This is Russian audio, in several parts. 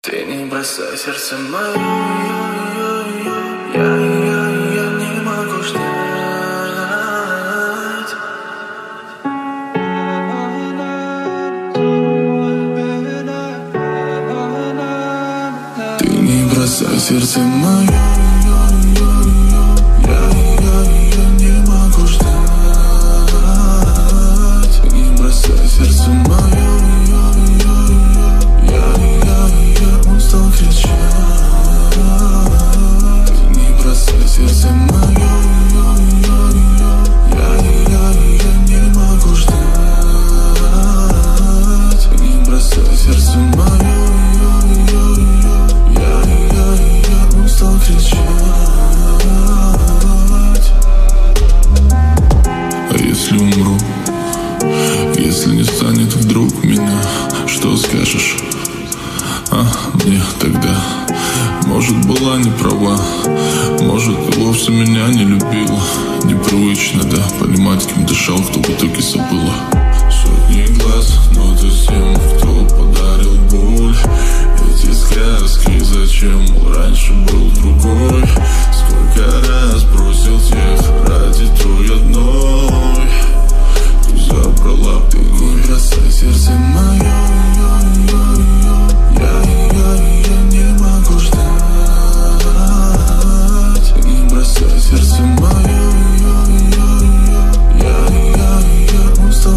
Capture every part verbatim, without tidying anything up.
Ты не бросай сердце мое, я, я, я не могу ждать. Ты не бросай сердце мое, я, я, я не могу ждать. Ты не бросай сердце мое. Стал кричать, ты не бросай сердце мое, я, я, я не могу ждать. Не бросай сердце мое, я, я, я устал кричать. А если умру, если не станет вдруг меня, что скажешь? А мне тогда, может, была не права, может, и вовсе меня не любила. Непривычно, да, понимать, кем дышал, кто в итоге забыла. Сотни глаз, но ты тем, кто подарил боль. Эти сказки зачем, раньше был другой. Сколько раз бросил тех ради той одной. Ты забрала покой. Не бросай сердце мое, я, я, я не могу ждать. Не бросай сердце мое, я, я, я устал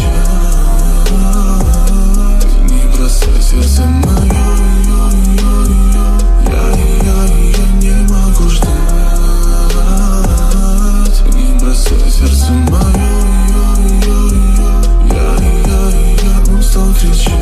кричать. Не бросай сердце мое, я, я, я не могу ждать. Не бросай сердце мое, я, я, я устал кричать.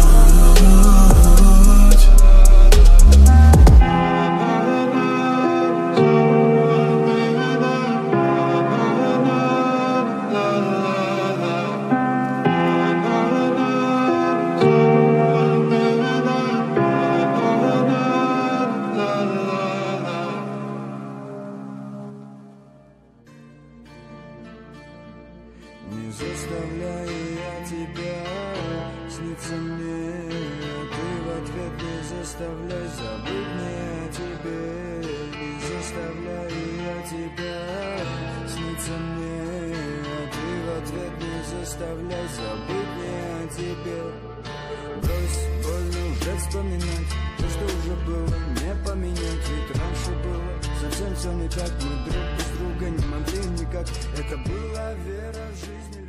Не заставляю я тебя сниться мне, ты в ответ не заставляй забыть мне о тебе. Не заставляю я тебя сниться мне, ты в ответ не заставляй забыть мне о тебе. Брось больно уже вспоминать то, что уже было, не поменять, ведь раньше было совсем все не так. Мы друг без друга не могли никак, это была вера в жизнь.